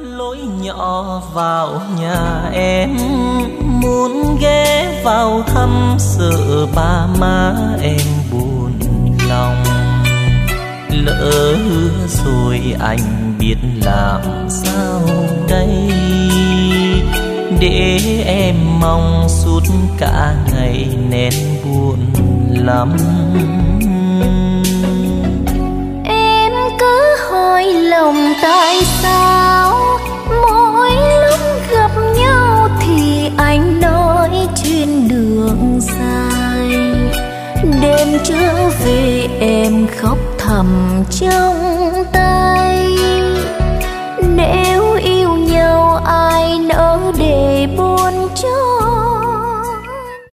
lối nhỏ vào nhà em, muốn ghé vào thăm sợ ba má em buồn lòng. Lỡ rồi anh biết làm sao đây, để em mong suốt cả ngày nên buồn lắm. Em cứ hỏi lòng tại sao mỗi lúc gặp nhau thì anh nói chuyện đường dài. Đêm trở về em khóc thầm trong